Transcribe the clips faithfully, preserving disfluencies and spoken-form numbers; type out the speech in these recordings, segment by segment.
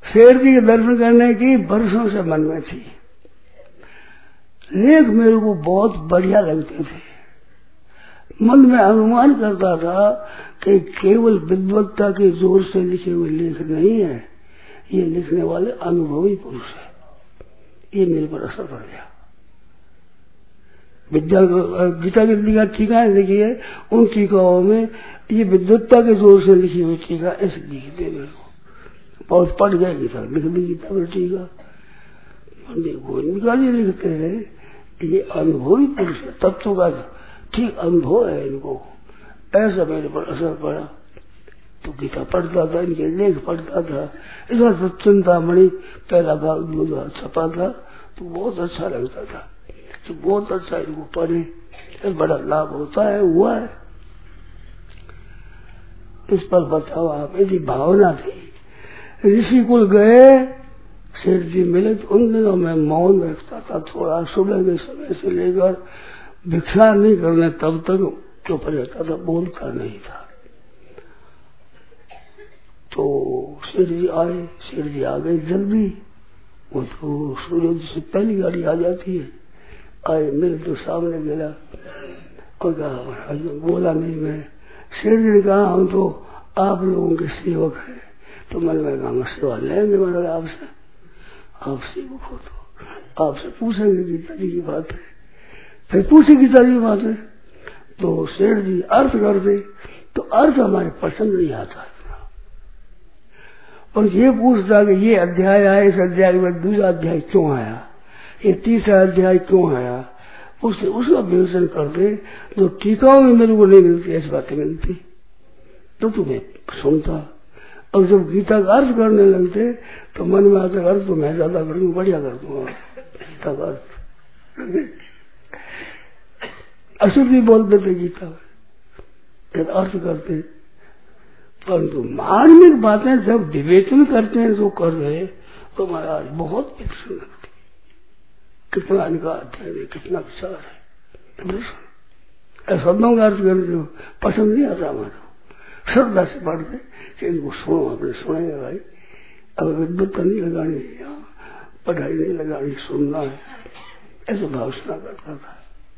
शेर जी के दर्शन करने की वर्षों से मन में थी। लेख मेरे को बहुत बढ़िया लगते थे। मन में अनुमान करता था कि केवल विद्वत्ता के जोर से लिखे हुए लेख नहीं है, ये लिखने वाले अनुभवी पुरुष है। ये मेरे पर असर पड़ गया। विद्या गीता की टीका टीकाएं देखिए, उन टीकाओं में ये विद्वत्ता के जोर से लिखी हुई टीका ऐसे दिखते मेरे को। बहुत पढ़ गया गीता, लिख दी गीता पर टीका। गोविंद जी लिखते हैं ये अनुभवी पुरुष है, तत्व का ठीक अनुभव है इनको। ऐसा मेरे पर असर पड़ा तो गीता पढ़ता था, इनके लेख पढ़ता था। इस बार सच्चिंतामणि पहला भाग छपा था तो बहुत अच्छा लगता था कि बहुत अच्छा इनको पढ़े, बड़ा लाभ होता है, हुआ है। इस पर बताओ आप, यदि भावना थी। ऋषि कुल गए, शेर जी मिले तो उन दिनों में मौन रखता था थोड़ा। सुबह के समय से लेकर भिक्षा नहीं करने तब तक चुप रहता था, बोलता नहीं था। तो शेर जी आए, शेर जी आ गए जल्दी। वो तो सूर्योदय से पहली गाड़ी आ जाती है। आए, मेरे तो सामने गया और कहा, बोला नहीं मैं। शेर जी ने कहा हम तो आप लोगों के सेवक हैं। तो मैंने कहा हम सेवा लेंगे, मैंने आपसे, आप सेवक हो तो आपसे पूछेंगे गीता जी की बात है। फिर पूछे गीता जी की बात है तो शेर जी अर्थ करते तो अर्थ हमारे पसंद नहीं आता इतना। और ये पूछता कि ये अध्याय आया, इस अध्याय में दूसरा अध्याय क्यों आया, ये तीसरा अध्याय क्यों आया, उससे उसका विवेचन करते। जो टीकाओं में मेरे को नहीं मिलती ऐसी बातें मिलती तो तुम्हें सुनता। और जब गीता का अर्थ करने लगते तो मन में आता अर्थ तो मैं ज्यादा करूँ, बढ़िया कर दूंगा गीता का अर्थ। अशुद्धि बोलते थे गीता में अर्थ करते, परंतु मार्मिक बातें जब विवेचन करते हैं जो कर रहे तो महाराज बहुत प्रसन्न लगती। कितना इनका अध्ययन है, कितना विचार है। शब्दों का अर्थ करते पसंद नहीं आता हमारा। श्रद्धा से पढ़ते कि इनको सुनो, अपने सुनेंगे भाई। अब विद्वत्ता नहीं लगानी, यहाँ पढ़ाई नहीं लगानी, सुनना है, ऐसे भाव सुना करता था।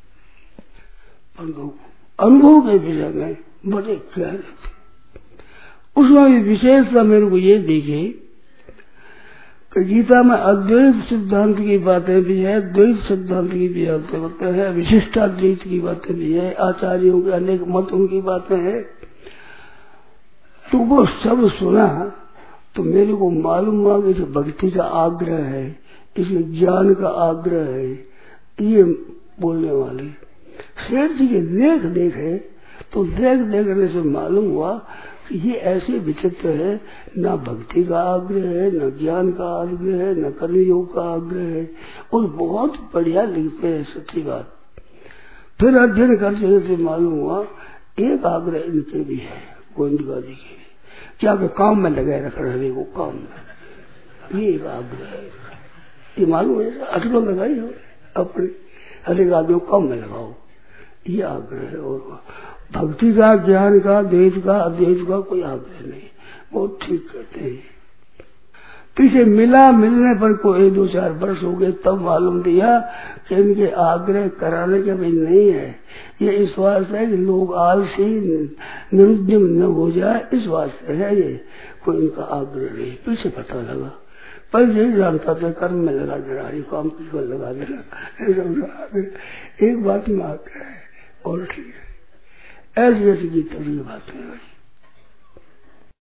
अनुभव के विषय में बड़े गहरे थे। उसमें भी विशेषता मेरे को ये दिखी कि गीता में अद्वैत सिद्धांत की बातें भी है, द्वैत सिद्धांत की भी बातें है, विशिष्टाद्वैत की बातें भी है, आचार्यों के अनेक मतों की बातें हैं। तो वो सब सुना तो मेरे को मालूम हुआ कि इसे भक्ति का आग्रह है, इसे ज्ञान का आग्रह है। ये बोलने वाले शेर जी के लेख देखे तो देख देखने से मालूम हुआ कि ये ऐसे विचित्र है, न भक्ति का आग्रह है, न ज्ञान का आग्रह है, न कर्मयोग का आग्रह है, और बहुत बढ़िया लिखते हैं। सच्ची बात। फिर अध्ययन करते से मालूम हुआ एक आग्रह इनके भी है, गोविंद जी के, क्या कि काम में लगाए रख रहे वो काम में, ये एक आग्रह है। ये मालूम है अटलो लगाई हो अपने हर एक आदमी को काम में लगाओ, ये आग्रह है। और भक्ति का, ज्ञान का, द्वैत का, अद्वैत का कोई आग्रह नहीं। बहुत ठीक कहते हैं। पीछे मिला, मिलने पर कोई दो चार वर्ष हो गए तब मालूम दिया कि इनके आग्रह कराने के भी नहीं है। ये इस वास्ते है कि लोग आलसी निरुद्यम न हो जाए, इस वास्ते है। ये कोई इनका आग्रह नहीं। पीछे पता लगा, पर यही जानता था कर्म में लगा देना, काम की लगा देना। एक बात में आग्रह है और ठीक है। ऐसी ऐसी गीता की बातें